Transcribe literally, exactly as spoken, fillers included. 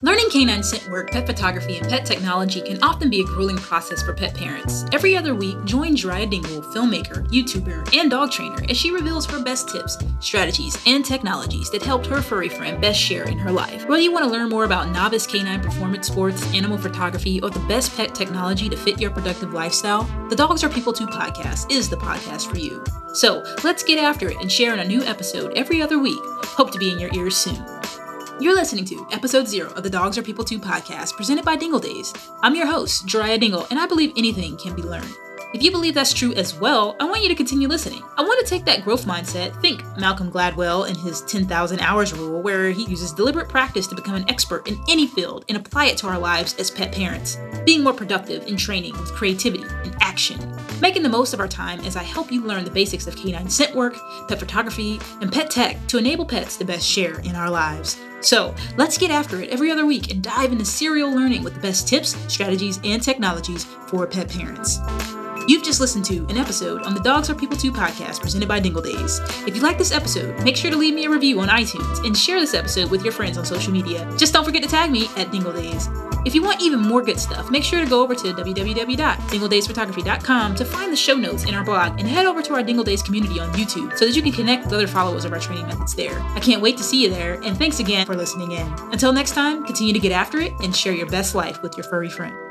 Learning canine scent work, pet photography, and pet technology can often be a grueling process for pet parents. Every other week, join Drea Dingle, filmmaker, YouTuber, and dog trainer as she reveals her best tips, strategies, and technologies that helped her furry friend best share in her life. Whether you want to learn more about novice canine performance sports, animal photography, or the best pet technology to fit your productive lifestyle, the Dogs Are People Too podcast is the podcast for you. So let's get after it and share in a new episode every other week. Hope to be in your ears soon. You're listening to episode zero of the Dogs Are People Too podcast, presented by Dingle Days. I'm your host, Drea Dingle, and I believe anything can be learned. If you believe that's true as well, I want you to continue listening. I want to take that growth mindset, think Malcolm Gladwell and his ten thousand hours rule, where he uses deliberate practice to become an expert in any field and apply it to our lives as pet parents, being more productive in training with creativity and action, making the most of our time as I help you learn the basics of canine scent work, pet photography, and pet tech to enable pets to best share in our lives. So let's get after it every other week and dive into serial learning with the best tips, strategies, and technologies for pet parents. You've just listened to an episode on the Dogs Are People Too podcast presented by Dingle Days. If you like this episode, make sure to leave me a review on iTunes and share this episode with your friends on social media. Just don't forget to tag me at Dingle Days. If you want even more good stuff, make sure to go over to w w w dot dingle days photography dot com to find the show notes in our blog and head over to our Dingle Days community on YouTube so that you can connect with other followers of our training methods there. I can't wait to see you there, and thanks again for listening in. Until next time, continue to get after it and share your best life with your furry friend.